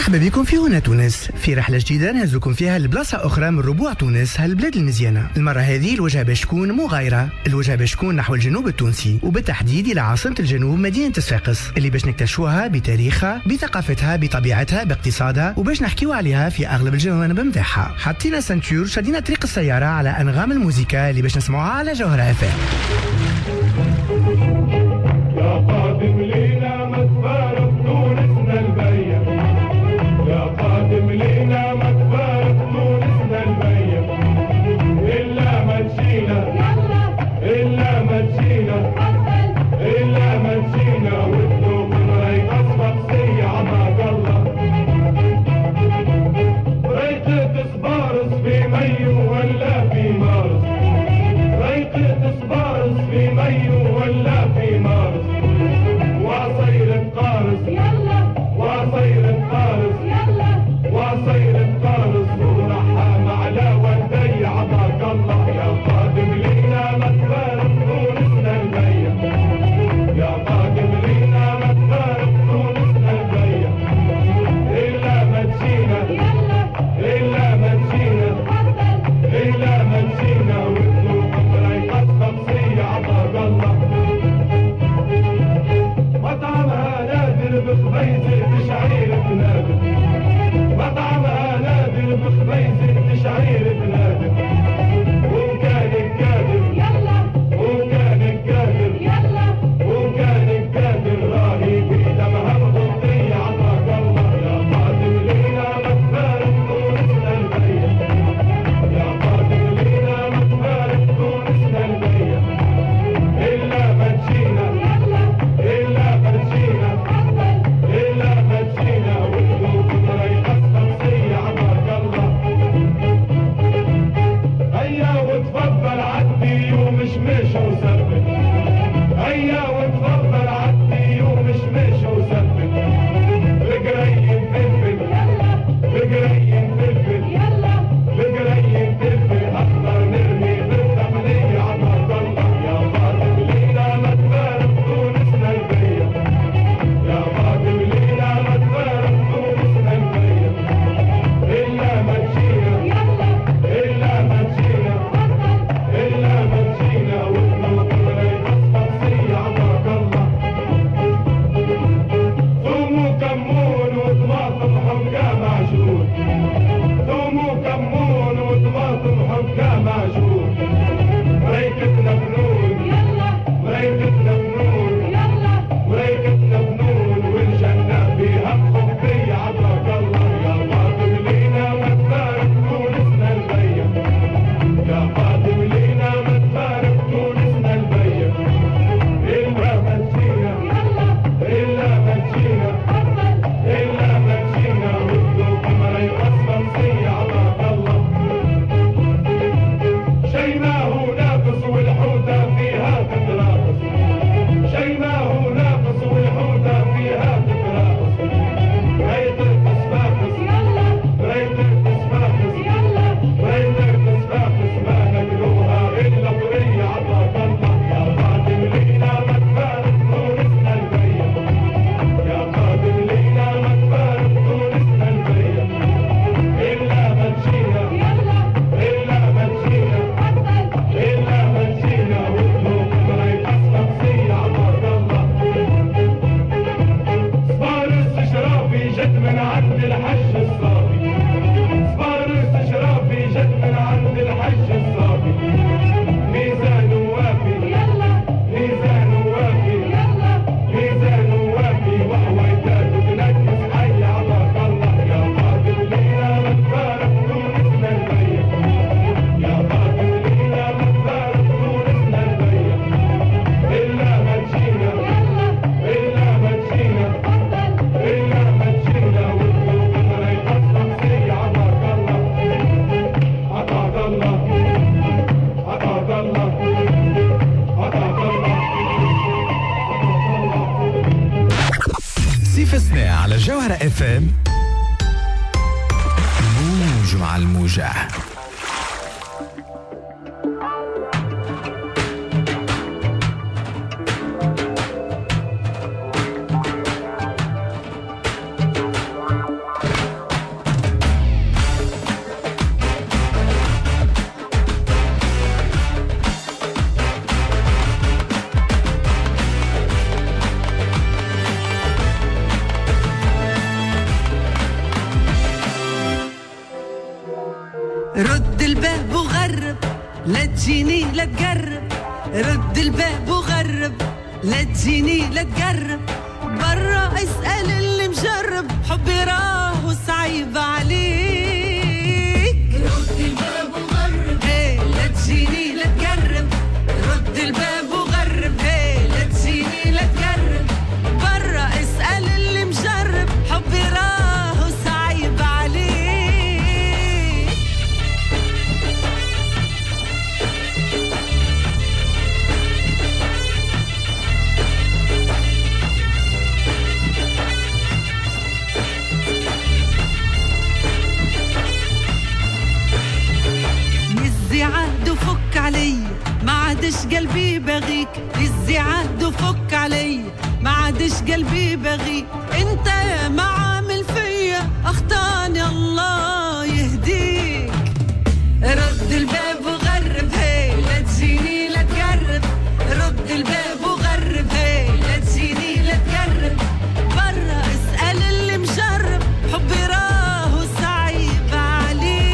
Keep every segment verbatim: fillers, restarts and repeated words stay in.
مرحبا بكم في هنا تونس، في رحلة جديدة نهزكم فيها لبلاصة أخرى من ربوع تونس، هالبلاد المزيانة. المرة هذه الوجهة باش تكون مغايرة، الوجهة باش تكون نحو الجنوب التونسي، وبالتحديد إلى عاصمة الجنوب مدينة صفاقس، اللي باش نكتشفوها بتاريخها، بثقافتها، بطبيعتها، باقتصادها، وباش نحكيو عليها في أغلب الجوانب متاعها. حطينا سنتور، شدينا طريق السيارة على أنغام الموسيقى اللي باش نسمعوها على جوهرة اف ام. يا قادم لينا ما تفارق تونسنا البيا، يا قادم لينا ما تفارق تونسنا البيا، إلا ما تجينا إلا ما تجينا إلا ما تجينا والذوق رايك أصبح سي عطاك الله. ريت تصبارس في مايو ولا في مارس، ريت تصبارس في مايو ولا في مارس، وعصير القارس يلا وعصير القارس يلا وعصير القارس ورحام على والدي عطاك الله. يا قادم لينا ما تفارق تونسنا البيا، يا قادم لينا ما تفارق تونسنا البيا، إلا ما تجينا إلا ما تجينا إلا ما تجينا والذوق رايك أصبح سي عطاك الله. مطعمها نادر بخبيزة تشعير بنادر، مطعمها نادر بخبيزة تشعير بنادر، وكان القادر يلا وكان القادر يلا وكان القادر راهي بيدمها مغطية عطاك الله. يا قادم لينا ما تفارق تونسنا البيا، يا قادم لينا ما تفارق تونسنا البيا، إلا ما تجينا إلا ما تجينا إلا ما تجينا والذوق رايك أصبح سي عطاك الله. هيا وتفضل عدي ومشمش وسبك، هيا وتفضل عدي ومشمش وسبك، بقريم فلفل بقريم فلفل بقريم فلفل أخضر نرمي بالثمنية عطاك الله. يا قادم لينا ما تفارق تونسنا البيا، يا قادم لينا ما تفارق تونسنا البيا، إلا ما تجينا إلا ما تجينا إلا ما تجينا والذوق رايك أصبح سي عطاك الله. ثوم وكمون وطماطم حمقى معجون، ثوم وكمون وطماطم حمقى معجون، مريكتنا فنون مريكتنا فنون مريكتنا فنون والجنة فيها خبي عطاك الله. يا قادم لينا ما تفارق تونسنا البيا، يا قادم لينا ما تفارق تونسنا البيا، إلا ما تجينا إلا ما تجينا إلا ما تجينا والذوق رايك أصبح سي عطاك الله. شي ما هو ناقص والحوتة فيها تتراقص، شي ما هو ناقص والحوتة فيها تتراقص، ريت التصفاقس ريت التصفاقس ريت التصفاقس ما نقلوها إلا طرية عطاك الله. يا قادم لينا ما تفارق تونسنا البيا، يا قادم لينا ما تفارق تونسنا البيا، إلا ما تجينا إلا ما تجينا إلا ما تجينا والذوق رايك أصبح سي عطاك الله. صبارس شرافي جد من عند الحج الصافي، صبارس شرافي جد من عند الحج الصافي، ميزان وافي ميزان وافي ميزان وافي وحويتات بنكس حي عطاك الله. يا قادم لينا ما تفارق تونسنا البيا، يا قادم لينا ما تفارق تونسنا البيا، إلا ما تجينا إلا ما تجينا إلا ما تجينا والذوق رايك أصبح سي عطاك الله. عطاك الله عطاك الله عطاك الله. سيف سناء على جوهرة اف ام. موج مع الموجة. رد الباب وغرب لا تجيني لا تقرب رد الباب وغرب لا تجيني لا تقرب برا اسأل اللي مجرب حبي راهو صعيب عليك رد الباب وغرب هي لا تجيني لا تقرب رد الباب وغرب هي لا تجيني لا تقرب برا اسأل اللي مجرب حبي راهو صعيب عليك عهد وفك علي ما عادش قلبي بغيك يزي عهد وفك علي ما عادش قلبي بغيك انت يا ما عامل فيا اخطاني الله يهديك رد الباب وغرب هي لا تجيني لا تقرب رد الباب وغرب هي لا تجيني لا تقرب برا اسأل اللي مجرب حبي راهو صعيب عليك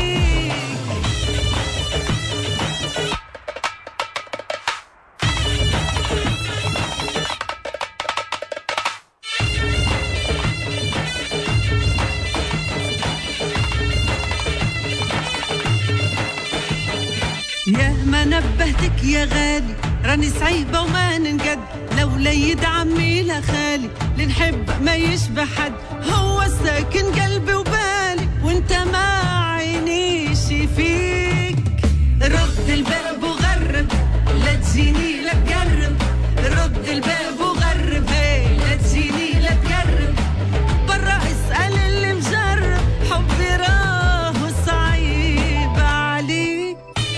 يا ما نبهتك يا غالي راني صعيبة وما ننقد لو ليد عمي لا خالي لنحب ما يشبه حد هو ساكن قلبي وبالي وانت ما عينيش فيك رد الباب وغرب لا تجيني لا تقرب رد الباب وغرب هي لا تجيني لا تقرب برا اسأل اللي مجرب حبي راهو صعيب عليك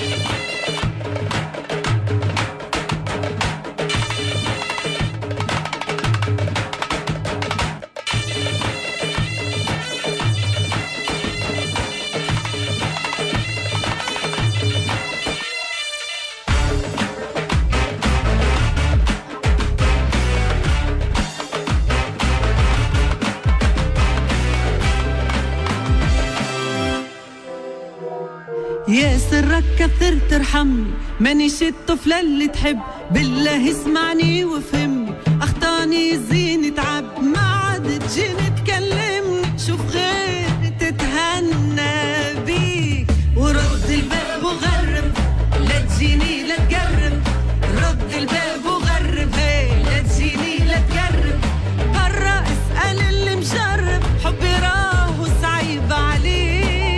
يا سرك كثر ترحمني مانيش الطفلة اللي تحب بالله اسمعني وفهمني اخطاني زين تعب ما عاد تجيني تكلمني شوف غير تتهنى بيك ورد الباب وغرب لا تجيني لا تقرب رد الباب وغرب هي لا تجيني لا تقرب برا اسأل اللي مجرب حبي راهو صعيب عليك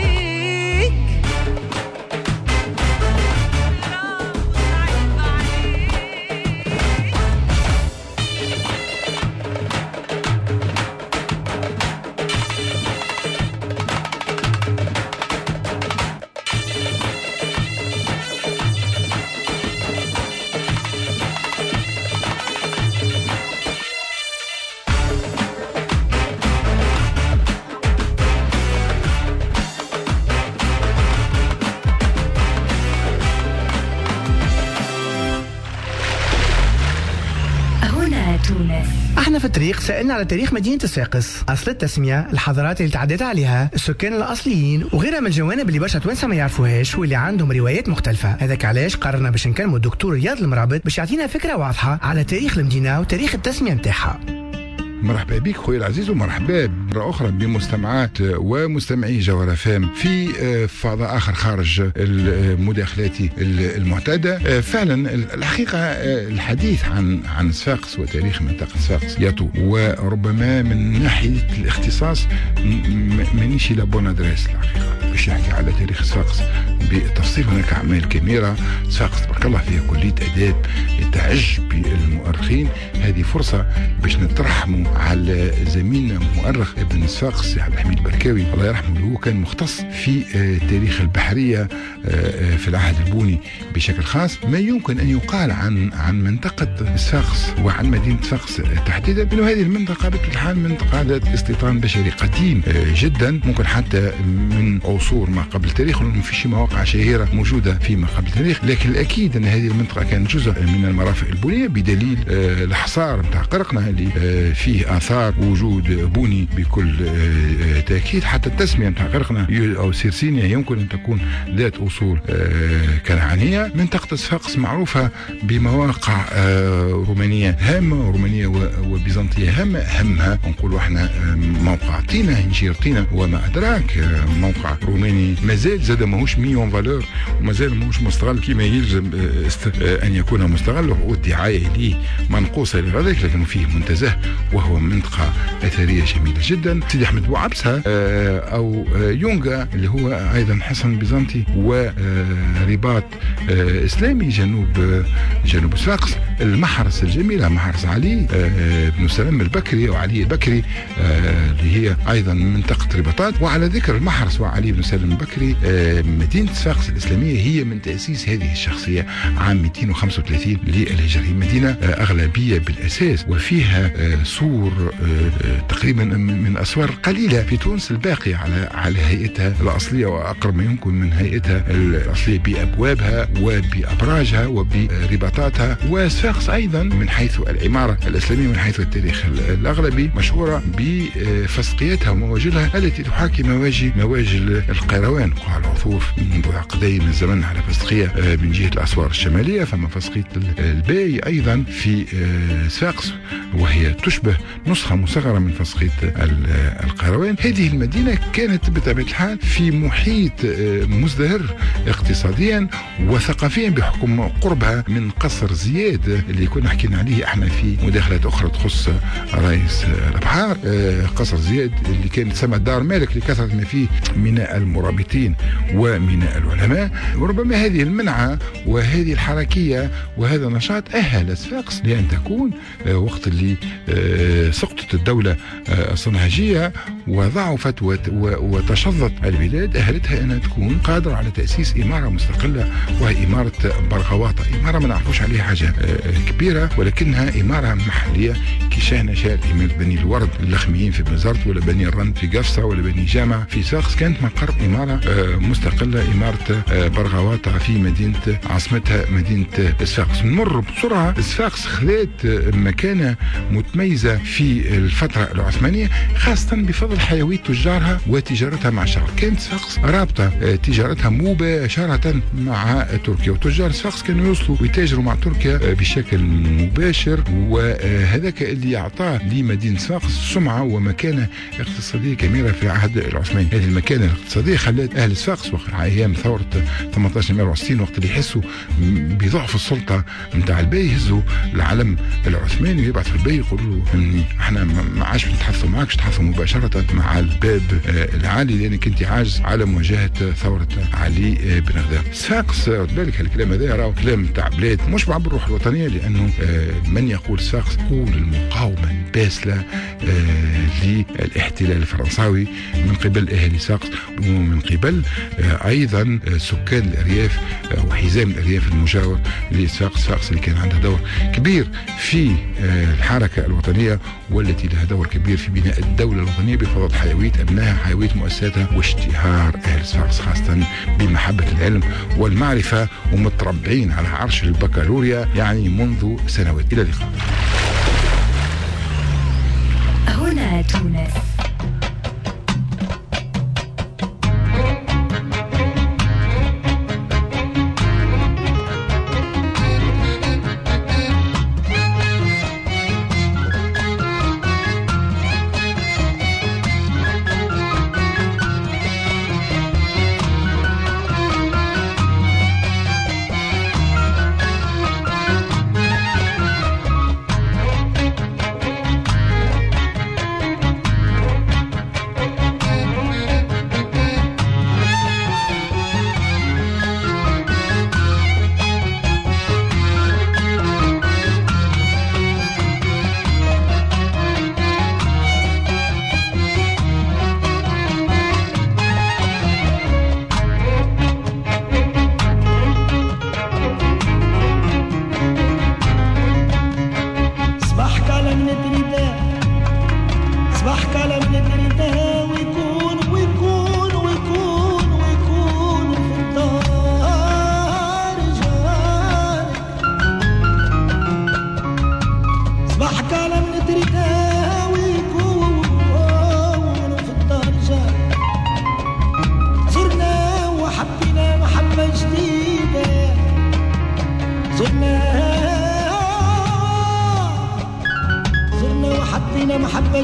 احنا في الطريق سألنا على تاريخ مدينة صفاقس، أصل التسمية، الحضارات اللي تعدت عليها، السكان الأصليين وغيرها من الجوانب اللي برشا توانسة ما يعرفوهاش واللي عندهم روايات مختلفة. هذاك علاش قررنا باش نكلموا الدكتور رياض المرابط باش يعطينا فكرة واضحة على تاريخ المدينة وتاريخ التسمية نتاعها. مرحبا بك خويا العزيز ومرحبا مرة أخرى بمستمعات ومستمعي جوهرة فام في فضاء آخر خارج المداخلات المعتادة. فعلا الحقيقة الحديث عن عن صفاقس وتاريخ منطقة صفاقس يطول، وربما من ناحية الاختصاص مانيش لا بون ادريس الحقيقة باش يحكي على تاريخ صفاقس بالتفصيل. هناك أعمال كبيرة صفاقس تبارك الله فيها كلية آداب تعج بالمؤرخين. هذه فرصة باش نترحموا على زميلنا مؤرخ ابن صفاقس عبد الحميد البركاوي الله يرحمه، اللي هو كان مختص في تاريخ البحرية في العهد البوني بشكل خاص. ما يمكن أن يقال عن عن منطقة صفاقس وعن مدينة صفاقس تحديدا أنه هذه المنطقة بطبيعة الحال منطقة ذات استيطان بشري قديم جدا، ممكن حتى من عصور ما قبل التاريخ، وما فيش مواقع شهيرة موجودة في ما قبل التاريخ. لكن الأكيد أن هذه المنطقة كانت جزء من المرافق البنية بدليل آه الحصار نتاع قرقنة اللي آه فيه آثار وجود بني بكل آه تأكيد. حتى التسمية نتاع قرقنة أو سيرسينيا يمكن أن تكون ذات أصول آه كنعانية. منطقة صفاقس معروفة بمواقع آه رومانية هامة، رومانية وبيزنطية هامة. أهمها نقولوا احنا آه موقع طينة، هنجير طينة وما أدراك، آه موقع روماني مازال زاد ماهوش ميون فالور ومازال ماهوش مستغل كما يلزم آه أن يكون مستغل، والدعاية ليه منقوصة إلى ذلك، لكنه فيه منتزه وهو منطقة أثرية جميلة جدا. سيدي أحمد بوعبسة آه أو آه يونغا اللي هو أيضا حصن بيزنطي ورباط آه إسلامي جنوب آه جنوب صفاقس. المحرس الجميلة محرس علي آه بن سلام البكري أو علي البكري آه اللي هي أيضا منطقة رباطات. وعلى ذكر المحرس وعلي بن سلام البكري آه مدينة صفاقس الإسلامية هي من تأسيس هذه الشخصية عام مئتين وخمسة وثلاثين للهجرة. مدينة آه أغلبية بالأساس وفيها آه سور آه تقريبا من أسوار قليلة في تونس الباقية على على هيئتها الأصلية وأقرب ما يمكن من هيئتها الأصلية بأبوابها وبأبراجها وبرباطاتها. وصفاقس أيضا من حيث العمارة الإسلامية من حيث التاريخ الأغلبي مشهورة بفسقيتها ومواجلها التي تحاكي مواجه مواجل القيروان وقع العثور منذ عقدين من الزمن على فسقية من جهة الأسوار الشمالية. فما فسقية الباي أيضا في صفاقس وهي تشبه نسخة مصغرة من فسقية القيروان. هذه المدينة كانت بطبيعة الحال في محيط مزدهر اقتصاديا وثقافيا بحكم قربها من قصر زياد اللي كنا حكينا عليه احنا في مداخلات اخرى تخص رئيس الابحار. قصر زياد اللي كان تسمى دار مالك لكثرة ما فيه من المرابطين ومن العلماء. وربما هذه المنعة وهذه الحركية وهذا النشاط أهل صفاقس لأن تكون وقت اللي سقطت الدولة الصنهاجية وضعفت وتشظت البلاد أهلتها أنها تكون قادرة على تأسيس إمارة مستقلة وهي إمارة برغواطة. إمارة ما نعرفوش عليها حاجة كبيرة ولكنها إمارة محلية كي شاهنا شاهد إمارة بني الورد اللخميين في بنزرت ولا بني الرند في قفصة ولا بني جامع في صفاقس كانت مقر إمارة مستقلة إمارة برغواطة في مدينة عاصمتها مدينة صفاقس. نمر بسرعة. صفاقس خذت مكانة متميزة في الفترة العثمانية خاصة بفضل حيوية تجارها وتجارتها مع الشعب. كانت صفاقس رابطة تجارتها مباشرة مع تركيا وتجار صفاقس كانوا يوصلوا ويتاجروا مع تركيا بشكل مباشر وهذاك اللي أعطاه لمدينة صفاقس سمعة ومكانة اقتصادية كبيرة في العهد العثماني. هذه المكانة الاقتصادية خلت أهل صفاقس وقت أيام ثورة ثمانية عشر مئة وستين وقت اللي يحسوا بضعف السلطة نتاع الباي يهزوا العلم العثماني ويبعثوا الباي يقولوا له احنا ما عادش نتحدثوا معك نتحدثوا مباشرة مع الباب العالي لأنك انت عاجز على مواجهة ثورة علي بن غدار. صفاقس بالك هالكلام هذا راهو كلام تاع بلاد مش بعبر الروح الوطنية لأنه من يقول صفاقس يقول المقاومة الباسلة للاحتلال الفرنساوي من قبل أهل صفاقس ومن قبل أيضا سكان الأرياف وحزام الأرياف المجاور لصفاقس. صفاقس اللي كان عندها دور كبير في الحركة الوطنية والتي لها دور كبير في بناء الدولة الوطنية بفضل حيوية أبنائها حيوية مؤسساتها واشتهار أهل صفاقس خاصة بمحبة العلم والمعرفة ومتربعين على عرش البكالوريا يعني منذ سنوات. إلى اللقاء. هنا تونس.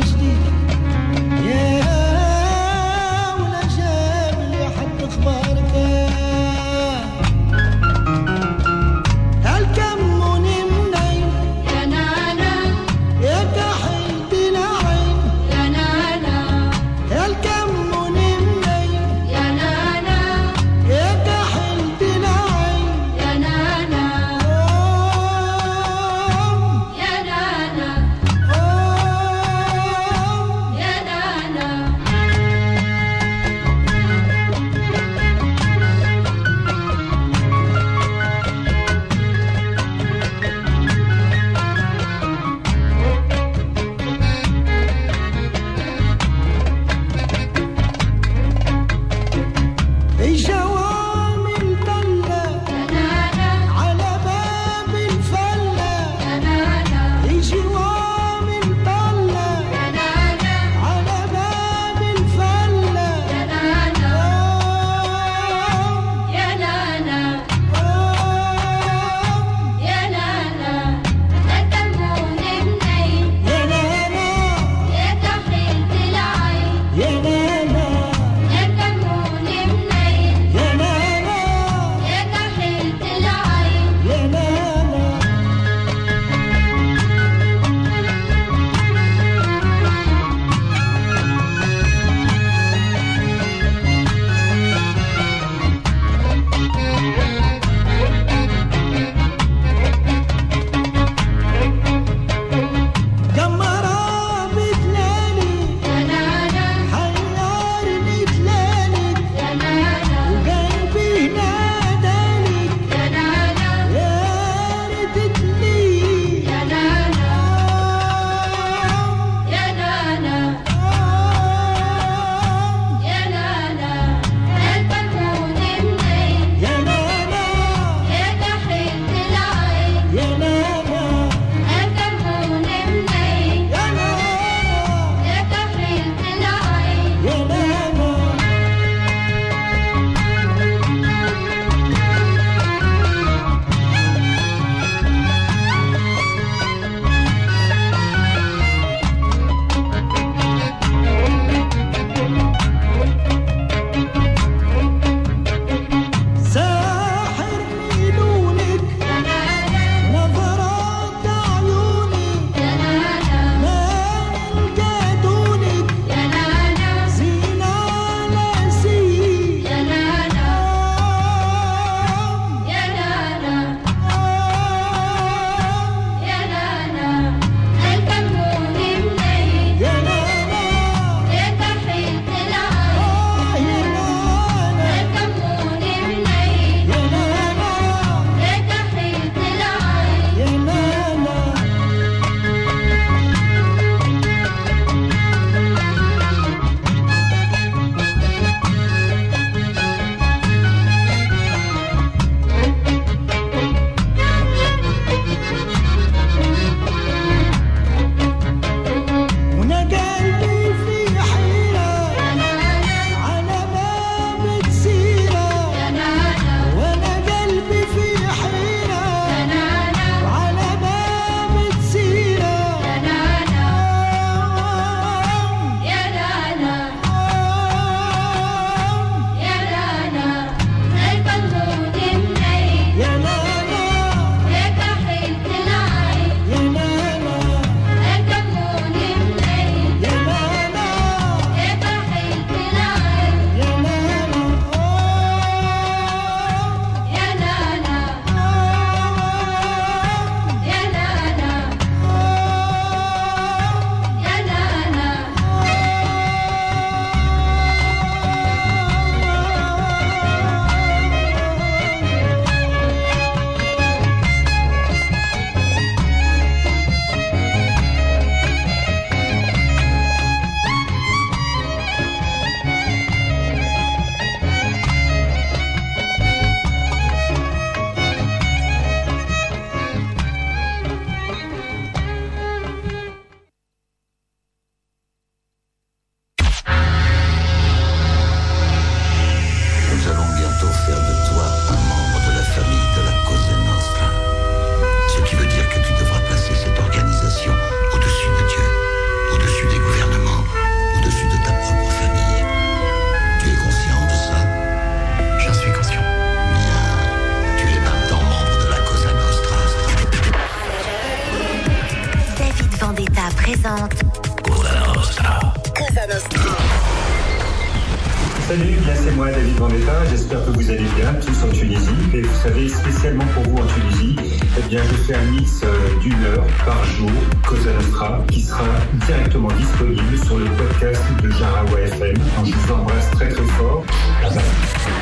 جديد يا ولا جاب لي حد اخبارك هل كموني منين يا نانا يا كحلتي العين يا نانا هل كموني منين يا نانا يا كحلتي العين يا نانا أوه يا نانا أوه يا نانا Salut, bien c'est moi David Vendetta, j'espère que vous allez bien tous en Tunisie. Et vous savez, spécialement pour vous en Tunisie, eh bien je fais un mix euh, d'une heure par jour, Cosa Nostra, qui sera directement disponible sur le podcast de Jarawa F M. Donc, je vous embrasse très très fort. Bye bye.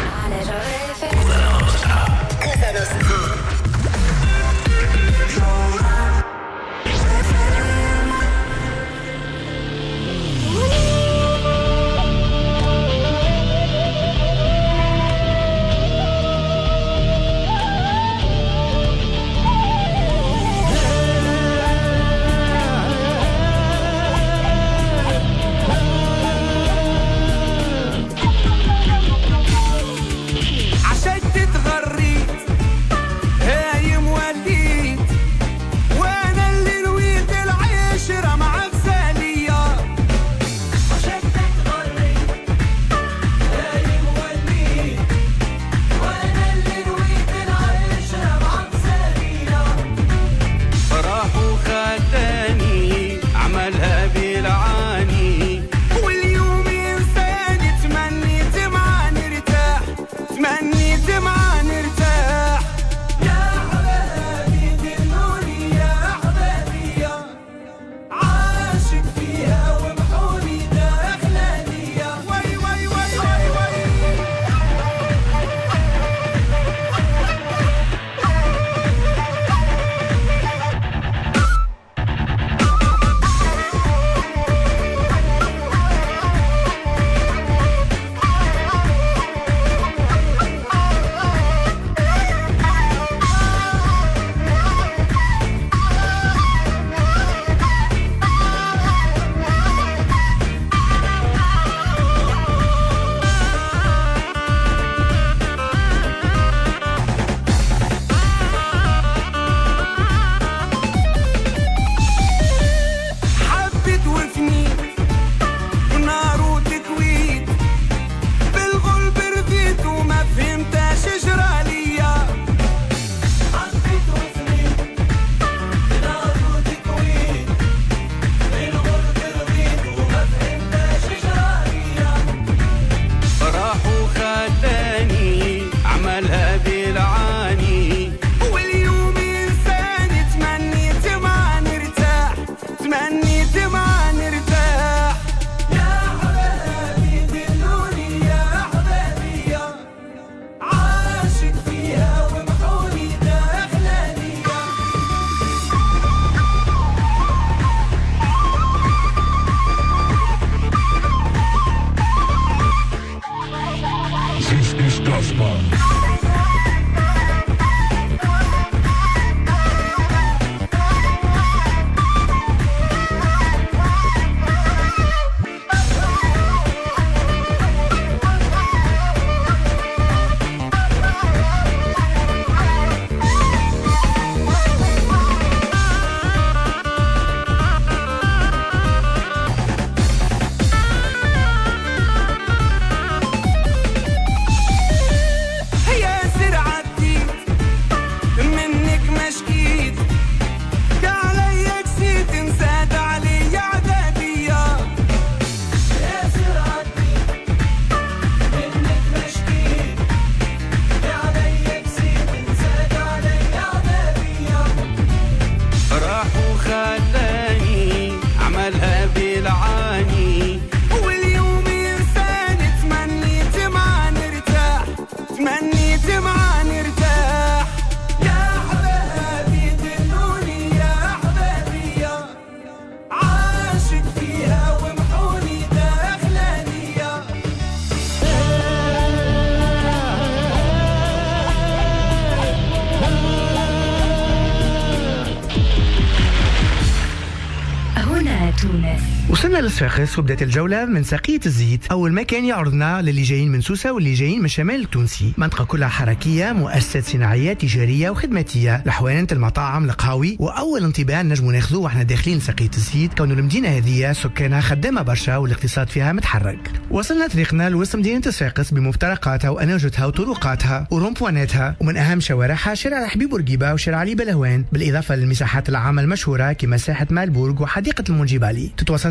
وصلنا للصفاقس وبدأت الجولة من ساقية الزيت، أول مكان يعرضنا للي جايين من سوسة واللي جايين من الشمال التونسي. منطقة كلها حركية، مؤسسات صناعية تجارية وخدماتية، الحوانت، المطاعم، القهاوي. وأول انطباع نجمو ناخذوه واحنا داخلين ساقية الزيت كون المدينة هذه سكانها خدامة برشا والاقتصاد فيها متحرك. وصلنا طريقنا لوسط مدينة الصفاقس بمفترقاتها وأناجتها وطرقاتها ورومبواناتها، ومن أهم شوارعها شارع حبيب بورقيبة وشارع علي بلهوان، بالإضافة للمساحات العامة المشهورة كما ساحة مالبورغ وحديقة المونجيبالي. تتوسطها المدينة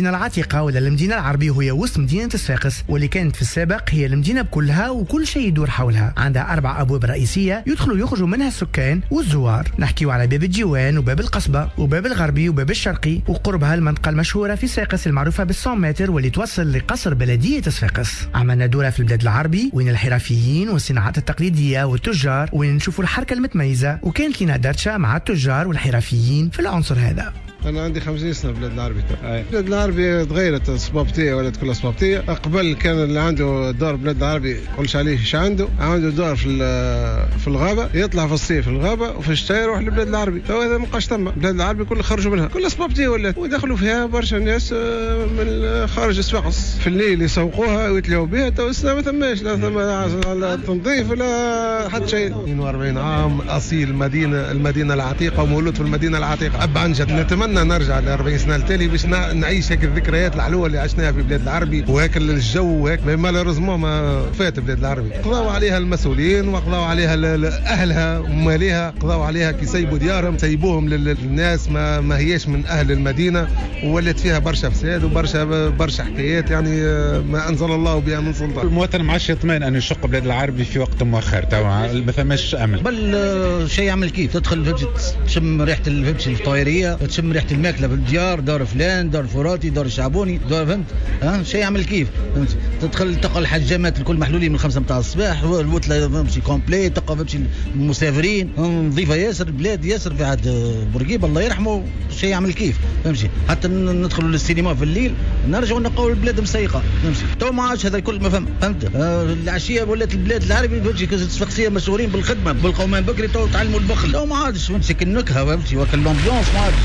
المدينة العتيقة ولا المدينة العربية، وهي وسط مدينة صفاقس واللي كانت في السابق هي المدينة بكلها وكل شيء يدور حولها. عندها أربع أبواب رئيسية يدخلوا ويخرجوا منها السكان والزوار. نحكيو على باب الجيوان وباب القصبة وباب الغربي وباب الشرقي، وقربها المنطقة المشهورة في صفاقس المعروفة بالسون متر واللي توصل لقصر بلدية صفاقس. عملنا دورة في البلاد العربي وين الحرفيين والصناعات التقليدية والتجار، وين نشوفوا الحركة المتميزة، وكانت لنا درشة مع التجار والحرفيين في العنصر هذا. أنا عندي خمسين سنة بلاد العربي. بلاد العربي تغيرت صبابتية ولات كلها صبابتية. قبل كان اللي عنده دار بلاد العربي قولش عليه ايش عنده، عنده دار في في الغابة، يطلع في الصيف في الغابة وفي الشتاء يروح لبلاد العربي. تو هذا مابقاش تما، بلاد العربي كل خرجوا منها، كلها صبابتية ولات، ودخلوا فيها برشا ناس من خارج صفاقس. في الليل يسوقوها ويتلاو بها. تو السنة ما ثماش لا ثم تنظيف ولا حتى شيء. اثنين وأربعين عام أصيل مدينة المدينة العتيقة ومولود في المدينة العتيقة. أب عن جد نتمنى نرجع ل أربعين سنه التالي باش نعيش هيك الذكريات الحلوه اللي عشناها في بلاد العربي، وهيك الجو وهيك. مالوريزمون ما فات بلاد العربي، قضاو عليها المسؤولين وقضاو عليها اهلها وماليها، قضاو عليها كي سيبوا ديارهم سيبوهم للناس ما, ما هياش من اهل المدينه، وولات فيها برشا فساد وبرشا برشا حكايات يعني ما انزل الله بها من سلطان. المواطن ما عادش يطمئن انه يشق بلاد العربي في وقت مؤخر، تو ما ثماش امل. بل شيء يعمل كيف تدخل تشم ريحه الطائريه، تشم ريحه الماكله في الديار، دار فلان، دار فراتي، دار الشعبوني، دار فهمت ها شيء يعمل كيف فهمت. تدخل تلقى الحجامات الكل محلولين من خمسة متاع الصباح، والوتله فهمتي كومبلي، تلقى فهمتي المسافرين نظيفه ياسر، البلاد ياسر في عهد بورقيبه الله يرحمه شيء يعمل كيف فهمتي. حتى ندخلوا للسينما في الليل نرجعوا نلقاو البلاد مسيقه فهمتي. تو ما عادش هذا الكل ما فهم فهمت. آه العشيه ولات البلاد العربي فهمتي صفاقسيه مشهورين بالخدمه بالقومان بكري، تو تعلموا البخل، تو ما عادش فهمتي كالنكهه فهمتي وكل الامبيونس ما عادش.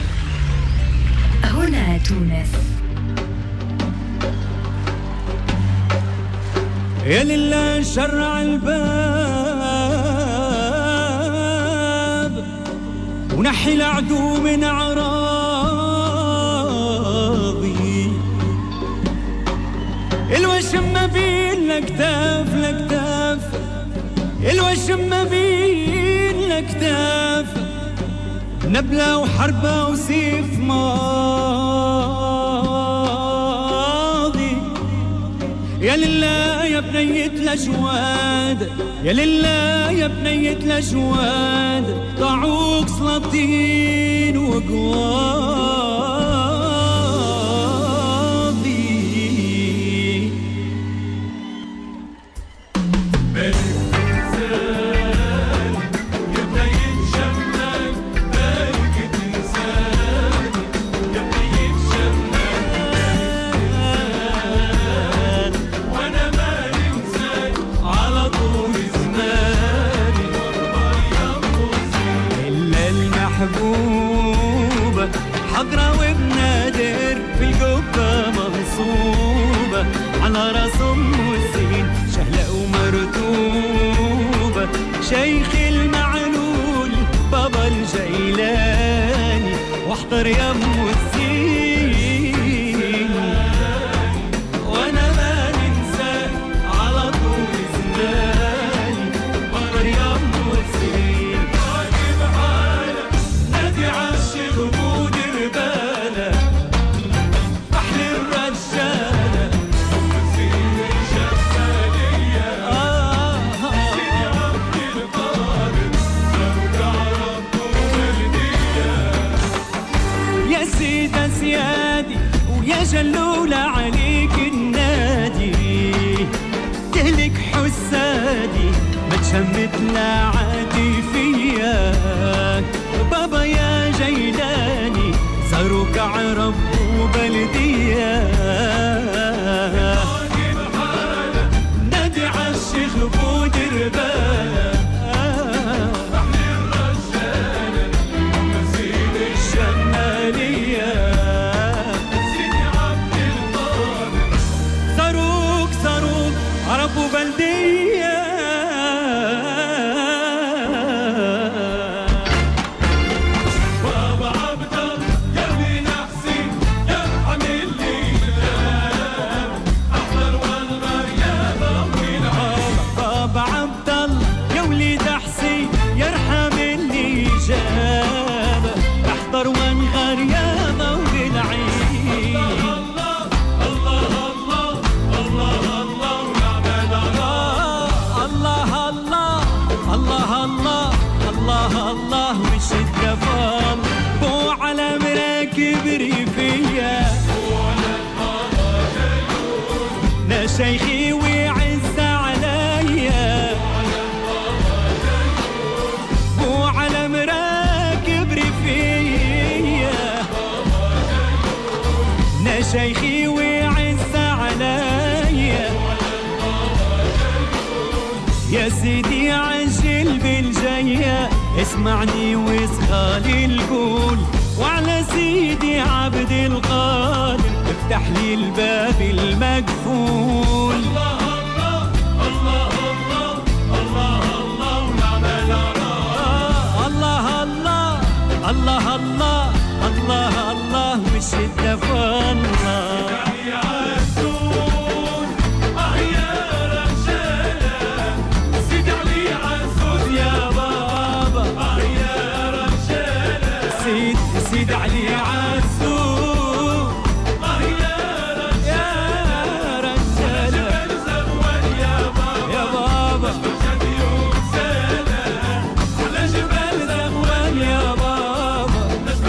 هنا تونس. يا لله شرع الباب ونحي العدو من أعراضي، الوشم ما بين الأكتاف الأكتاف، الوشم ما بين الأكتاف، نبلة وحربة وسيف ماضي. يا لله يا بنية الأجواد، يا لله يا بنية الأجواد، ضعوك سلاطين وقواضي. محبوبة حضرة وبنادر في القبة منصوبة، على راس أم الزين شهلة ومرتوبة، شيخ المعلول بابا الجيلاني، واحضر يا أم الزين وانا ما ننسى على طول زماني، واحضر يا أم الزين راكب حالة نادي عالشيخ بودربالة، أحلى الرجالة أم الزين الجمالية، سيدي عبد القادر زوجة ربه والدية. يا سيدة سيادي ويا جلولة عليك النادي، تهلك حسادي ما تشمت لا عادي فيا، بابا يا جيلاني زاروك عرب وبلدية، نادي عالشيخ بودربالة، أحلى الرجالة مسيد الشمالية، سيدي عبد القادر زاروك زاروك عرب وبلدية. بابا عبد الله يا ابن حسين يا حمل لي شيخي ويعز عليا وعلى مراكب رفية نا شيخي ويعز عليا يا سيدي عجل بالجاية اسمعني واسخالي القول وعلى سيدي عبد القادر افتح لي الباب المقفول الله الله الله الله الله ونعمل الله الله الله الله الله الله والشدة في الله سيد علي عزو الله يا رجال يا رجال يا بابا يا بابا على جبل زغوان يا بابا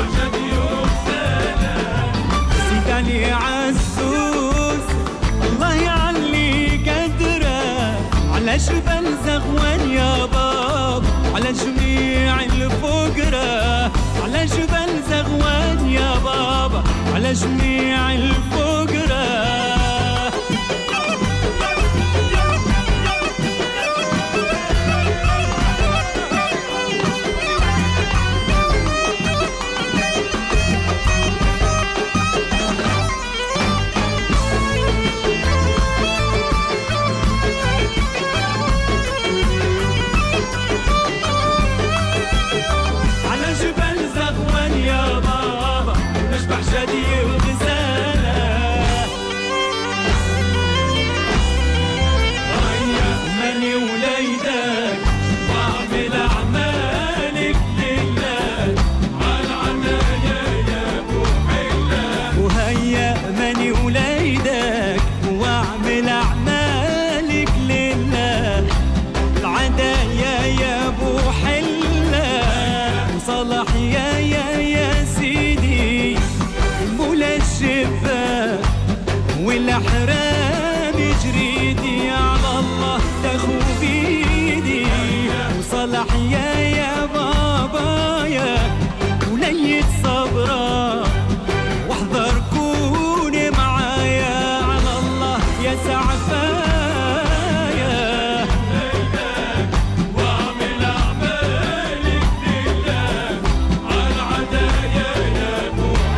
سيد علي عزوز الله يعلي قدره على جبل زغوان يا بابا على جميع الفقراء على جبل زغوان يا بابا على جميع الفقراء والأحرام جريدي على الله تخو بيدي وصلح يا يا بابا يا وليت صبرا واحذر كوني معايا على الله يا سعفايا واعمل أعمالك لله على العدايا يا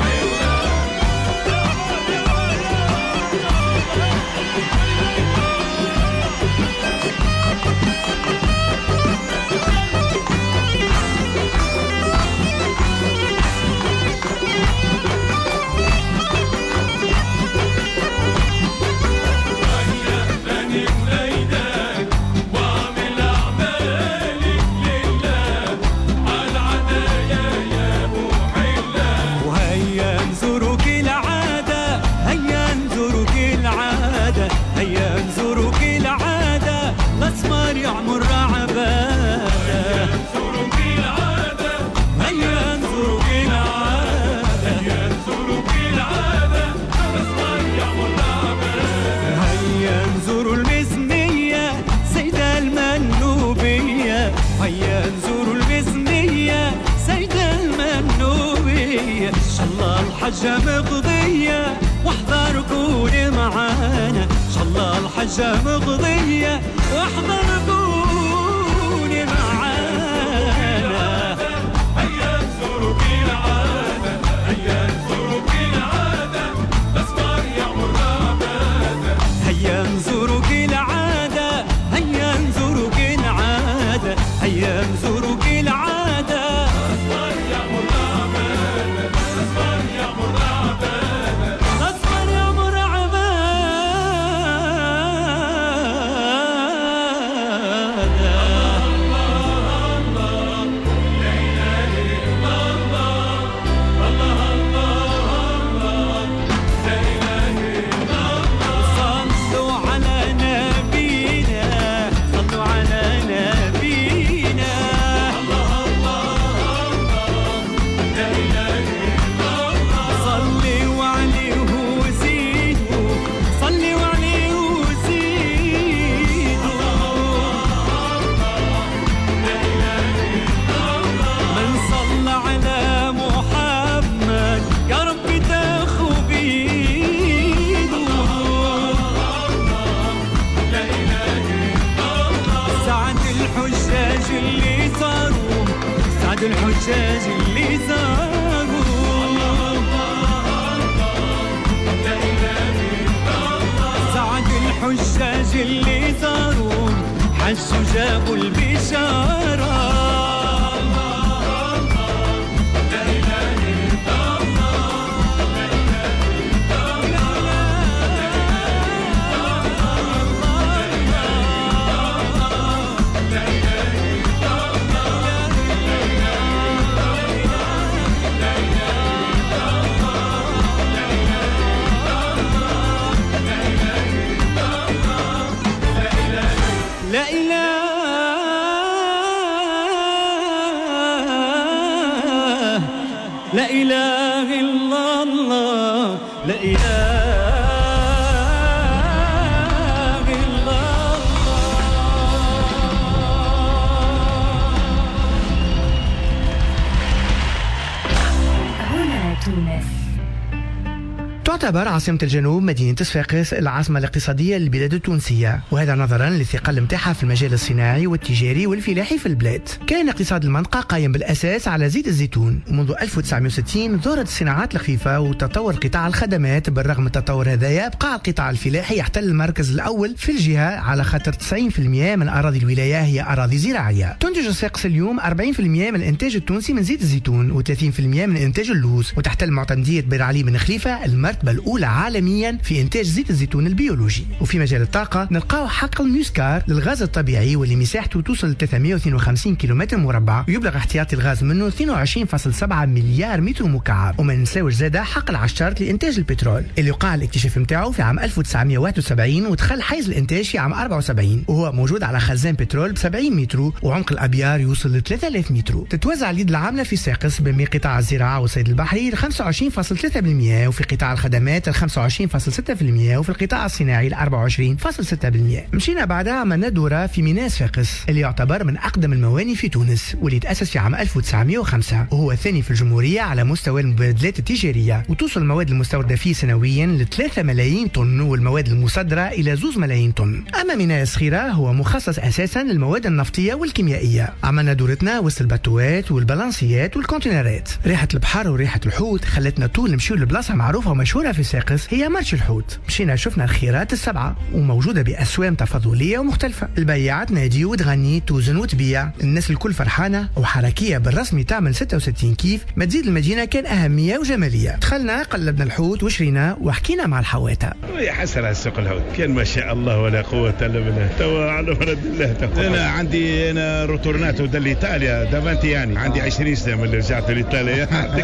الحجة مقضية واحضر كوني معانا إن شاء الله الحجة مقضية واحضر كوني معانا هيا نزوروا بالعادة هيا نزوروا بالعادة أسمر يا مرابادة هيا نزوروا بالعادة هيا نزوروا بالعادة هيا نزوروا بالعادة أسمر يا مرابادة أسمر يا مرابادة أسمر يا مرابادة ابو البشاره. لا إله لا إله إلا الله لا إله إلا الله. هنا تونس. تعتبر عاصمة الجنوب مدينة صفاقس العاصمة الاقتصادية للبلاد التونسية، وهذا نظرا للثقل متاعها في المجال الصناعي والتجاري والفلاحي في البلاد. كان اقتصاد المنطقة قائم بالأساس على زيت الزيتون، ومنذ ألف وتسعمائة وستين ظهرت الصناعات الخفيفة وتطور قطاع الخدمات. بالرغم من التطور هذايا بقى القطاع الفلاحي يحتل المركز الأول في الجهة، على خاطر تسعين بالمئة من أراضي الولاية هي أراضي زراعية. تنتج صفاقس اليوم أربعين بالمئة من الإنتاج التونسي من زيت الزيتون و30% من إنتاج اللوز، وتحتل معتمدية بير علي بن خليفة المرتبة الأولى عالميا في إنتاج زيت الزيتون البيولوجي. وفي مجال الطاقة نلقاو حقل نيوسكار للغاز الطبيعي واللي مساحته توصل ل ثلاثمائة واثنين وخمسين كيلومتر مربع، ويبلغ احتياطي الغاز منه اثنين وعشرين فاصلة سبعة مليار متر مكعب. وما ننساوش زاده حقل عشارت لإنتاج البترول اللي وقع الاكتشاف نتاعو في عام ألف وتسعمائة وواحد وسبعين ودخل حيز الإنتاج في عام أربعة وسبعين، وهو موجود على خزان بترول ب سبعين متر، وعمق الأبيار يوصل ل ثلاثة آلاف متر. تتوزع اليد العاملة في صفاقس بين قطاع الزراعة والصيد البحري خمسة وعشرين فاصلة ثلاثة بالمئة، وفي قطاع الخدمات خمسة وعشرين فاصلة ستة بالمئة، وفي القطاع الصناعي أربعة وعشرين فاصلة ستة بالمئة. مشينا بعدها عملنا دورة في ميناء صفاقس اللي يعتبر من أقدم المواني في تونس، واللي تأسس في عام ألف وتسعمائة وخمسة، وهو الثاني في الجمهورية على مستوى المبادلات التجارية، وتوصل المواد المستوردة فيه سنويا ل ثلاثة ملايين طن، والمواد المصدرة إلى زوز ملايين طن. أما ميناء الصغيرة هو مخصص أساسا للمواد النفطية والكيميائية. عملنا دورتنا وسط الباتوات والبالانسيات والكونتينرات. ريحة البحر وريحة الحوت خلتنا طول نمشيو لبلاصة معروفة ومشهورة في صفاقس هي مرش الحوت. مشينا شفنا الخيرات السبعة وموجودة بأسوام تفاضلية ومختلفة. البياعات نادي وتغني توزن وتبيع، الناس الكل فرحانة وحركية بالرسمي تعمل ستة وستين كيف. ما تزيد المدينة كان أهمية وجمالية. دخلنا قلبنا الحوت وشرينا وحكينا مع الحواتة. يا حسن على سوق الحوت كان ما شاء الله ولا قوة إلا بالله. توا على مرد الله. أنا عندي أنا روتورناتو دل إيطاليا دافانتي، يعني عندي عشرين سنة من اللي رجعت لإيطاليا.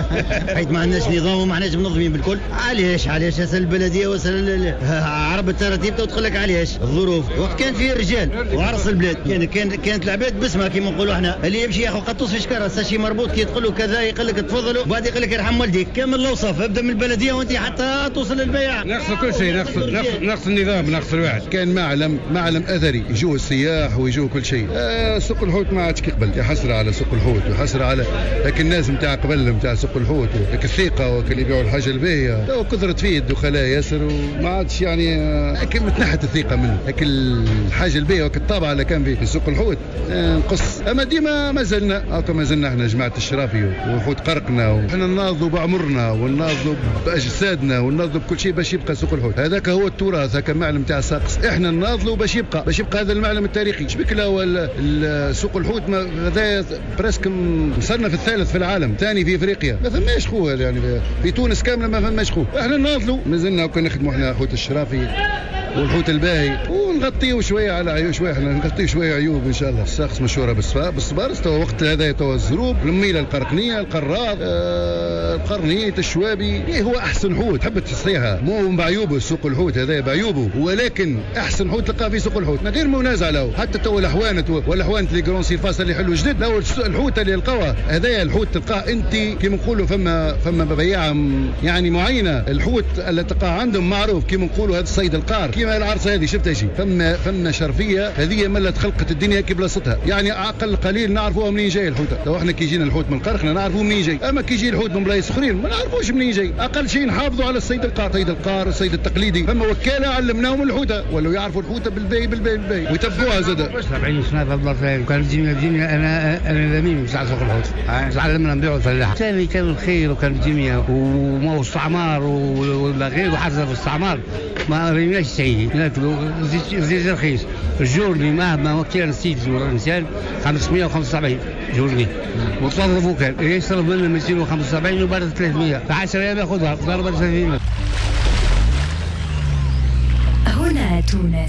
حيث ما عندناش نظام وما عندناش منظمين بالكل. علاش علاش اسال البلديه واسال عرب التراتيب تدخل لك علاش الظروف. وقت كان فيه الرجال وعرس البلاد يعني كان كانت العباد باسمها كيما نقولوا احنا، اللي يمشي ياخذ قطوس في شكاره ساشي مربوط كي تقول له كذا يقول لك تفضلوا، وبعد يقول لك يرحم والديك. كامل الاوصاف ابدا من البلديه وانت حتى توصل للبياع. نقص كل شيء، نقص نقص, نقص النظام، نقص الواحد. كان معلم معلم اثري يجوا السياح ويجوا كل شيء. آه سوق الحوت ما عادش كيقبل. يا حسره على سوق الحوت وحسره على لكن الناس نتاع قبل نتاع سوق الحوت وك الثقه وكل يبيعوا الحاجه الباهيه. لو كثرت فيه الدخلاء ياسر وما عادش يعني لكن متنحت الثقه منه. لكن الحاجه الباهيه وك الطابعه اللي كان في سوق الحوت آه نقص. اما ديما ما زلنا هاكا ما زلنا احنا جماعه الشرافي وحوت قرقنا وحنا نناضلوا بعمرنا ونناضلوا باجسادنا ونناضلوا بكل شيء باش يبقى سوق الحوت. هذاك هو التراث، هذاك المعلم تاع صفاقس. احنا نناضلوا باش يبقى باش يبقى هذا المعلم التاريخي. شبك له سوق الحوت هذا برسك مصنف الثالث في العالم، ثاني في افريقيا. ما فماش خوه يعني في تونس كامله ما فماش خوه. احنا نناضلوا مازلنا وكان نخدموا احنا حوت الشرافي والحوت الباهي ونغطيه شويه على عيوب شويه. احنا نغطيه شويه عيوب ان شاء الله. الصاقس مشهوره بالصفا بالصبارس. تو وقت هذا تو الزروب الميله القرقنيه القراط آه القرنيه الشوابي. إيه هو احسن حوت حبت تصيحها مو بعيوبه. سوق الحوت هذا بعيوبه ولكن احسن حوت تلقاه في سوق الحوت من غير منازع له. حتى تو الاحوانت والاحوانت لي جرون سيرفاس اللي يحلوا جديد لو الحوت اللي يلقاوها هذايا الحوت تلقاه انت كيما نقولوا فما فما بياعه يعني معينه. الحوت اللي تلقاه عندهم معروف كيما نقولوا هذا الصيد القار كيما العرسه هذه شفتها شي. فما فما شرفيه هذه ملت خلقت الدنيا كي بلاصتها. يعني اقل قليل نعرفوها منين جاي الحوت. لو احنا كي يجينا الحوت من قرقنا نعرفوا منين جاي. اما كي يجي الحوت من بلايص اخرين ما نعرفوش منين جاي. اقل شيء نحافظوا على الصيد القار. صيد القار الصيد التقليدي فما وكاله علمناهم الحوته ولو يعرفوا الحوته بالباي بالباي بالباي ويتبعوها زاد. سبعين سنه في البلاصه وكان الدنيا الدنيا انا انا زميل تاع سوق الحوت. تعلمنا نبيعوا الفلاحه. ثاني كان الخير وكان الدنيا وما هو استعمار ولا غير وحتى في الاستعمار ما رميناش شيء. فيه ناكلوا زيت زيت رخيص. الجورني مهما كان السيد الانسان خمسمائة وخمسة وسبعين جورني، وطلبوا كان يصرف منه مئتين وخمسة وسبعين وبعد ثلاثمائة، فعشرة أيام ياخذها ضربة ثلاثين. هنا تونس.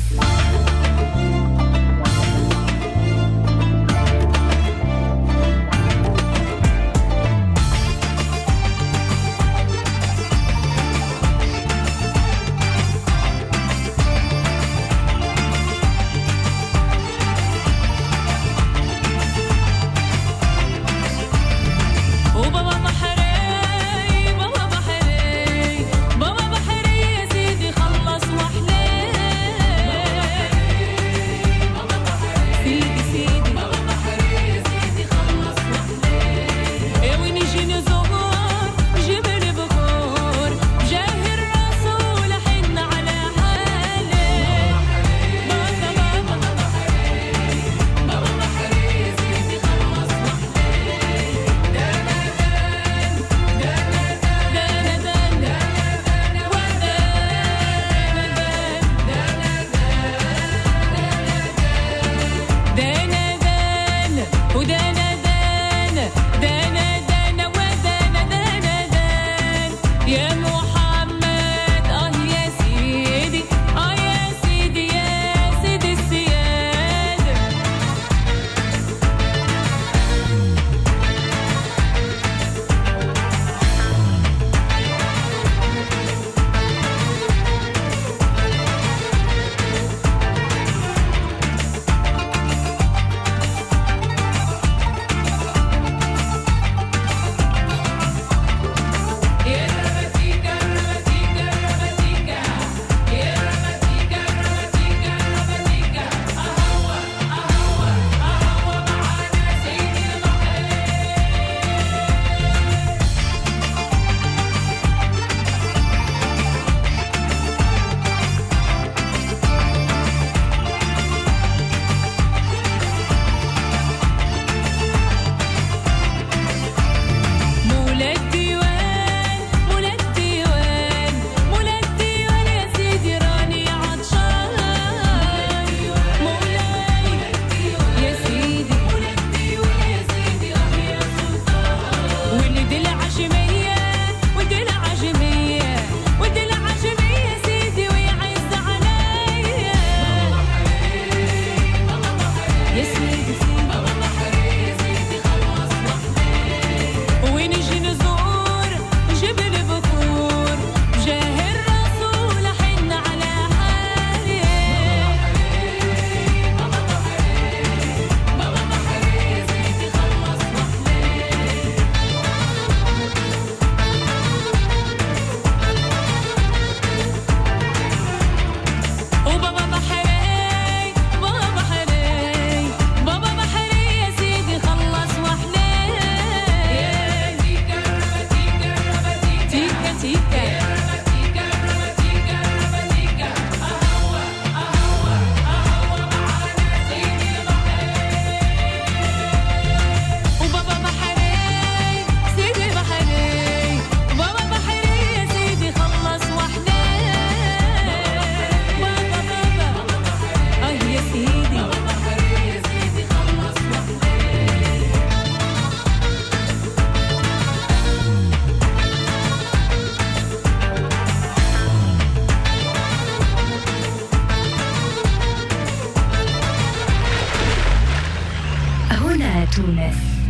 تونس.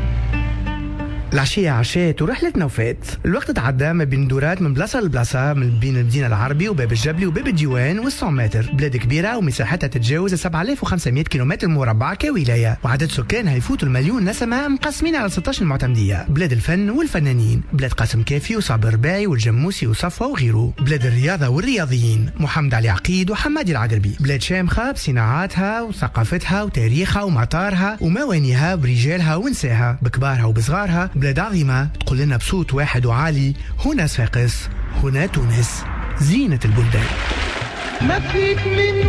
العشية عشات ورحلتنا وفات. الوقت تعدى ما بين دورات من بلاصة لبلاصة، من بين المدينة العربي وباب الجبلي وباب الديوان والسون متر. بلاد كبيرة ومساحتها تتجاوز سبعة آلاف وخمسمائة كيلومتر مربع كولاية، وعدد سكانها يفوتوا المليون نسمة، مقسمين على ستة عشر معتمدية. بلاد الفن والفنانين، بلاد قاسم كافي وصابر رباعي والجموسي وصفوة وغيره. بلاد الرياضة والرياضيين، محمد علي عقيد وحمادي العقربي. بلاد شامخة بصناعاتها وثقافتها وتاريخها ومطارها وموانيها برجالها ونساها، بكبارها وبصغارها. بلاد عظيمة تقول لنا بصوت واحد وعالي: هنا صفاقس، هنا تونس، زينة البلدان. ما فيك من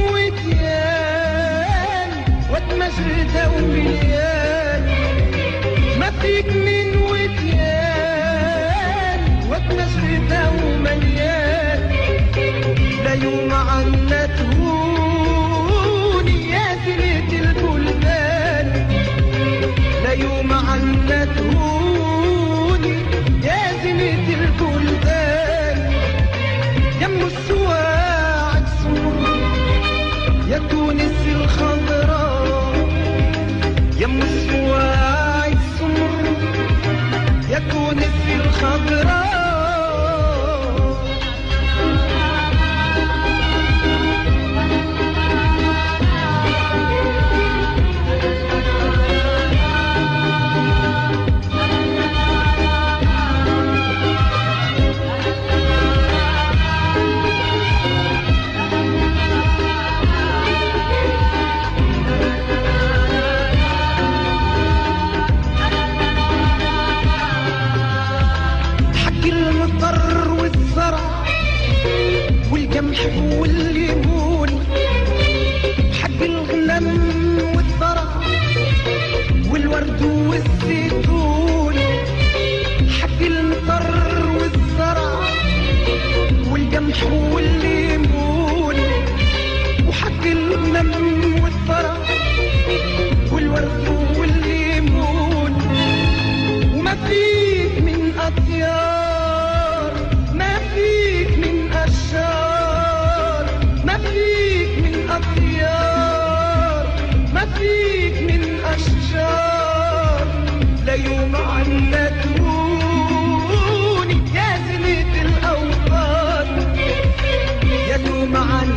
وديان وتمجد ومليان، ما فيك من وديان وتمجد ومليان، لا يوم عنتهوني يا زينة البلدان لا يوم عنتهوني يا زينة البلدان يم السواعد سمر يا تونس الخضراء يم السواعد سمر يا تونس الخضراء والقمح والليمون حق الغنم والذرة والورد والزيتون حق المطر والزرع والقمح والليمون وحق الغنم والذرة والورد والليمون وما فيك من أطيار ما فيك من أشجار ما فيك من أطيار ما فيك من أشجار لا يوم عنتهوني يا زينة الأوطان يا يوم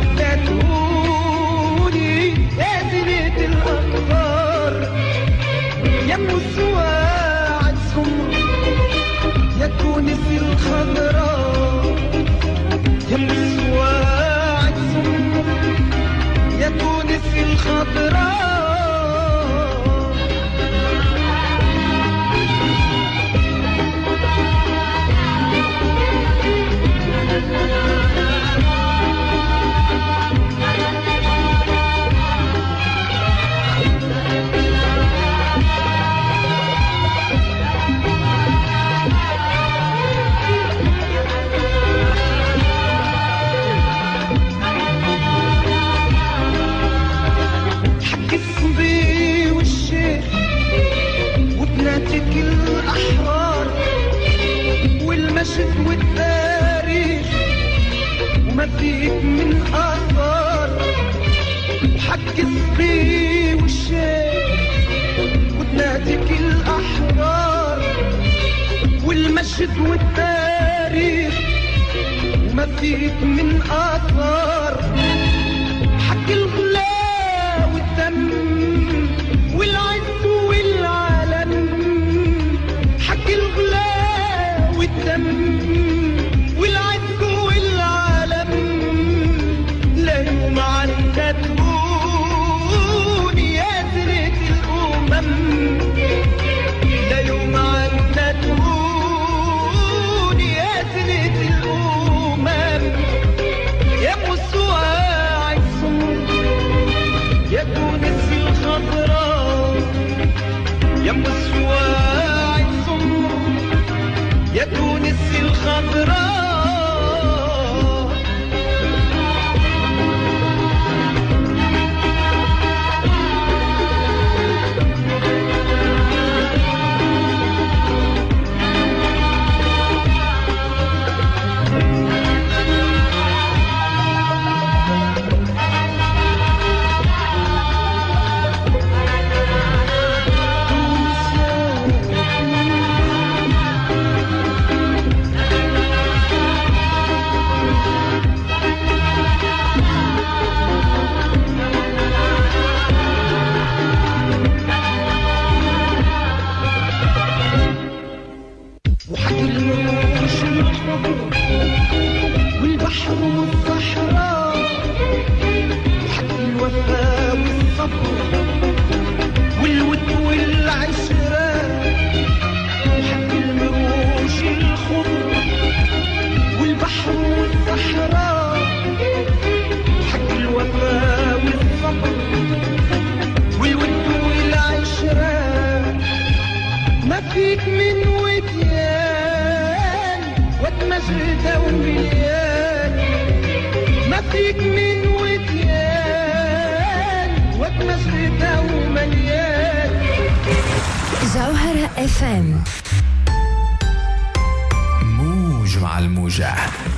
عنتهوني يا زينة الأقطار يا السواعد سمر يا تونس الخضراء يا السواعد سمر يا تونس الخضراء الأحرار والمجد والتاريخ وما فيك من آثار وحق الصبي والشيخ وبناتك الأحرار والمجد والتاريخ وما فيك من آثار حق الغلا والدم والعز والعالم حق الغلا والدم والعز والعالم لا يوم عنتهوني يا زينة الأمم لا يوم عنتهوني يا زينة الأمم يا السواعد سمر يا تونس الخضراء يا السواعد سمر يا تونس الخضراء والبحر والصحراء وحق الوفاء والصبر والود والعشرة وحق المروج الخضر والبحر والصحراء وحق الوفاء والصبر والود والعشرة ما فيك من وديان واتمجد ومليان ما فيك فيك من وديان واتمسرتها ومليان. جوهرة اف ام. موج مع الموجة.